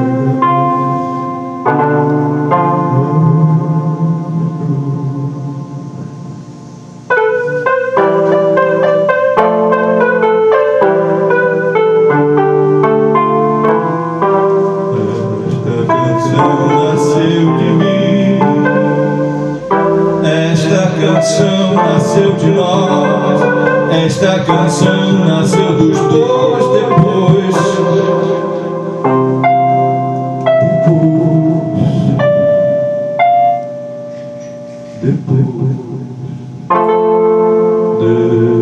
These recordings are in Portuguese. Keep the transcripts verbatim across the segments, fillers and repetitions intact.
canção nasceu de nós, esta canção nasceu dos dois depois. Depois, depois,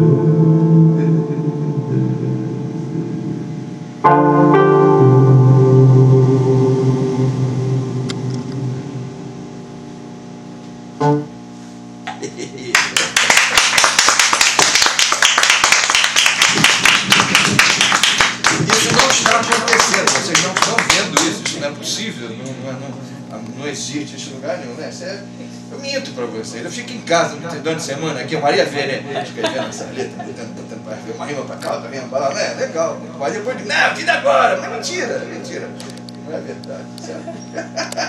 Isso não está acontecendo, vocês não estão vendo isso, isso não é possível, não, não, não, não existe isso em lugar nenhum, né? Isso é, eu minto para vocês, eu fico em casa durante a semana aqui, a Maria Velha, escrevendo essa letra, botando, botando para ver uma rima para cá, outra rima para lá, né? Legal, mas depois, não, tira agora, mas mentira, mentira, não é verdade, certo?